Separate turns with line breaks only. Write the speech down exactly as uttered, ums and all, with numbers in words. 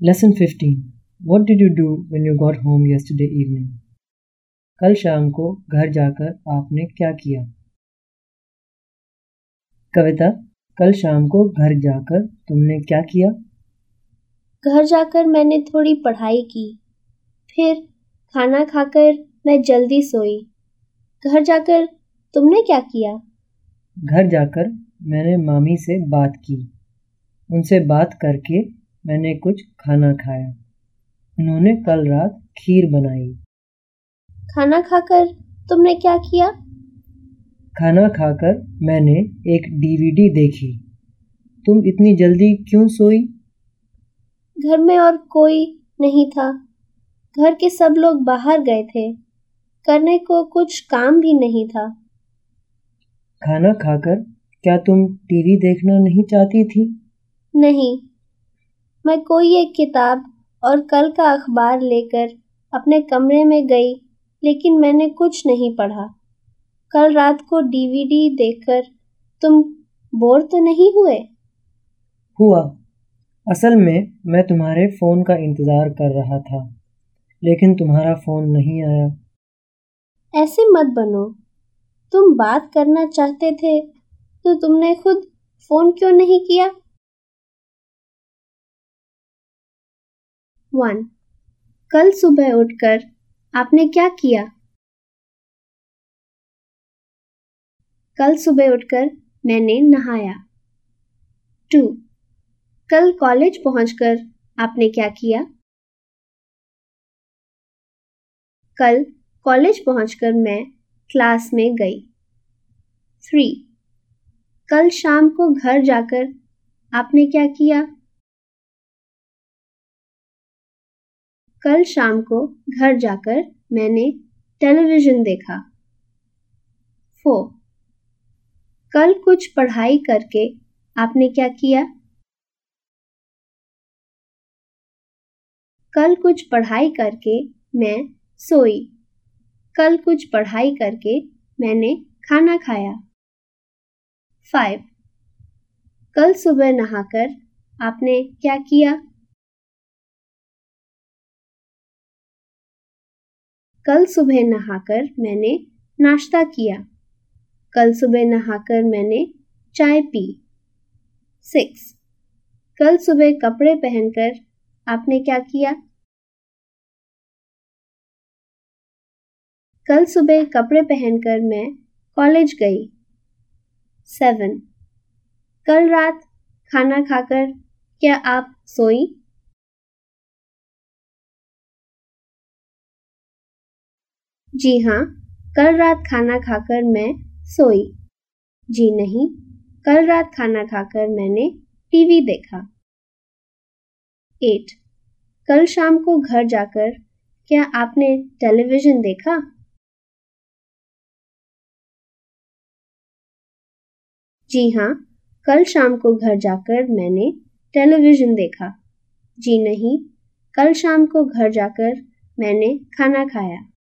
Lesson fifteen. What did you do when you got home yesterday evening? कल शाम को घर जाकर आपने क्या किया? कविता, कल शाम को घर जाकर तुमने क्या किया?
घर जाकर मैंने थोड़ी पढ़ाई की, फिर खाना खाकर मैं जल्दी सोई। घर जाकर तुमने क्या किया?
घर जाकर मैंने मामी से बात की। उनसे बात करके मैंने कुछ खाना खाया। उन्होंने कल रात खीर बनाई।
खाना खाकर तुमने क्या किया?
खाना खाकर मैंने एक डीवीडी देखी। तुम इतनी जल्दी क्यों सोई?
घर में और कोई नहीं था। घर के सब लोग बाहर गए थे। करने को कुछ काम भी नहीं था।
खाना खाकर क्या तुम टीवी देखना नहीं चाहती थी?
नहीं, मैं कोई एक किताब और कल का अखबार लेकर अपने कमरे में गई, लेकिन मैंने कुछ नहीं पढ़ा। कल रात को डीवीडी देखकर तुम बोर तो नहीं हुए?
हुआ। असल में मैं तुम्हारे फ़ोन का इंतज़ार कर रहा था, लेकिन तुम्हारा फ़ोन नहीं आया।
ऐसे मत बनो। तुम बात करना चाहते थे तो तुमने खुद फोन क्यों नहीं किया? वन. कल सुबह उठकर आपने क्या किया? कल सुबह उठकर मैंने नहाया। टू. कल कॉलेज पहुंचकर आपने क्या किया? कल कॉलेज पहुंचकर मैं क्लास में गई। थ्री. कल शाम को घर जाकर आपने क्या किया? कल शाम को घर जाकर मैंने टेलीविजन देखा। फोर. कल कुछ पढ़ाई करके आपने क्या किया? कल कुछ पढ़ाई करके मैं सोई। कल कुछ पढ़ाई करके मैंने खाना खाया। फाइव. कल सुबह नहाकर आपने क्या किया? कल सुबह नहाकर मैंने नाश्ता किया। कल सुबह नहाकर मैंने चाय पी। सिक्स. कल सुबह कपड़े पहनकर आपने क्या किया? कल सुबह कपड़े पहनकर मैं कॉलेज गई। सेवन. कल रात खाना खाकर क्या आप सोई? जी हाँ, कल रात खाना खाकर मैं सोई। जी नहीं, कल रात खाना खाकर मैंने टीवी देखा। एट. कल शाम को घर जाकर क्या आपने टेलीविजन देखा? जी हाँ, कल शाम को घर जाकर मैंने टेलीविजन देखा। जी नहीं, कल शाम को घर जाकर मैंने खाना खाया।